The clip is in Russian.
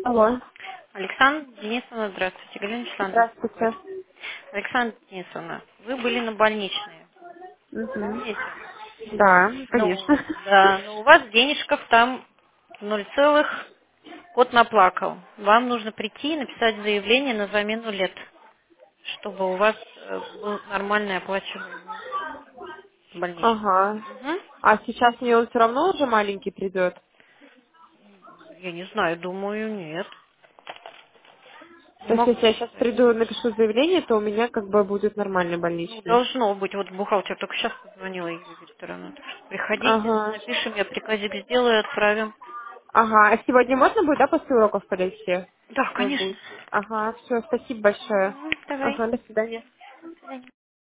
Алло. Александра Денисовна, здравствуйте. Галина Вячеславовна Здравствуйте. беспокоит. Александра Денисовна, вы были на больничные, Мгм. помните? Да, Ну, конечно. да, но у вас денежков там 0 целых, кот наплакал. Вам нужно прийти и написать заявление на замену лет, чтобы у вас был нормальный оплачиваемый больничный. Ага. Мгм. А сейчас мне он все равно уже маленький придет? Я не знаю, думаю, нет. Не То есть могу если я сейчас сказать. приду, напишу заявление, то у меня как бы будет нормальный Ну, больничный. должно быть. Вот бухгалтер только сейчас позвонила Юлия Викторовна. Так что приходите, Ага. напишем, я приказик сделаю, отправим. Ага. А сегодня можно будет, да, после уроков подойти? Да, Вы конечно. будете. Ага, все, спасибо большое. Мгм, давай. Ага, до свидания. До свидания.